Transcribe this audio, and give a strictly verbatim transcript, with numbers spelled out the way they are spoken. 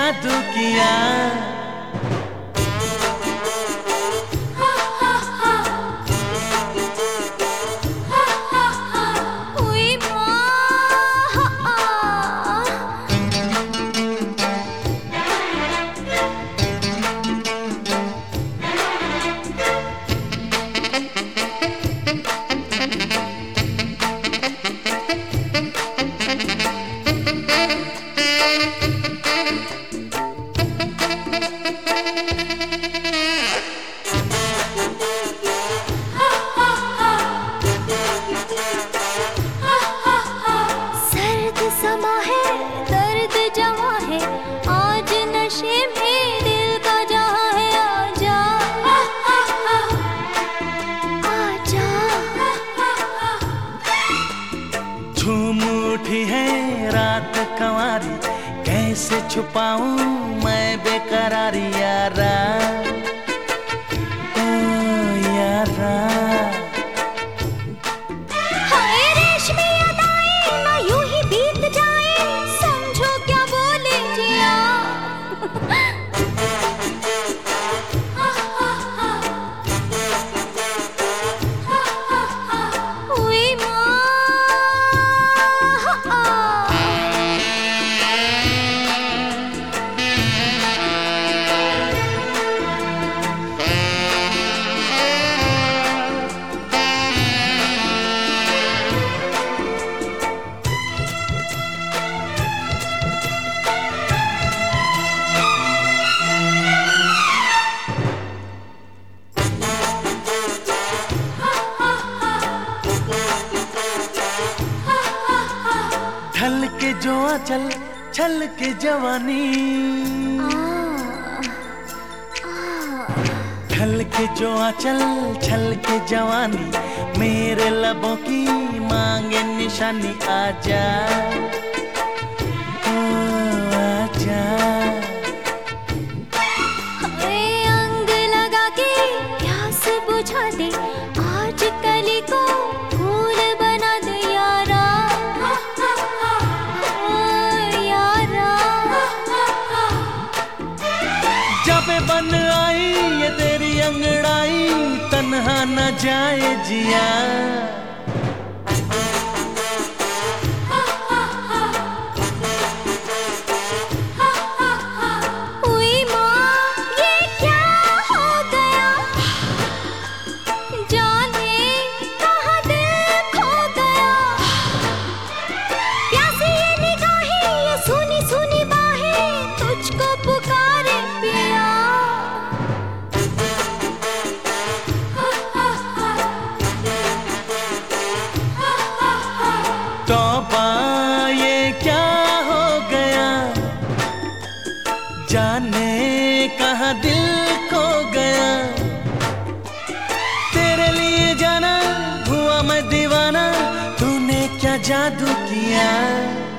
जादू किया। झूम उठी है रात कंवारी, कैसे छुपाऊं मैं बेकरारी यारा, ओ यारा। हाय रेशमी अदाएं ना यूं ही बीत जाए, समझो क्या बोले जिया। ढल के जो आंचल छल के जवानी, ढल के जो आंचल छल के जवानी, मेरे लबों की मांगे निशानी। आजा ओ आजा, अंग लगा के प्यास बुझा दे, आज कली को फूल बना दे यारा, ओ यारा। जब बन आई ये तेरी अंगड़ाई, तन्हा न जाए जिया। तौबा ये क्या हो गया, जाने कहाँ दिल खो गया। तेरे लिए जाना हुआ मैं दीवाना, तूने क्या जादू किया।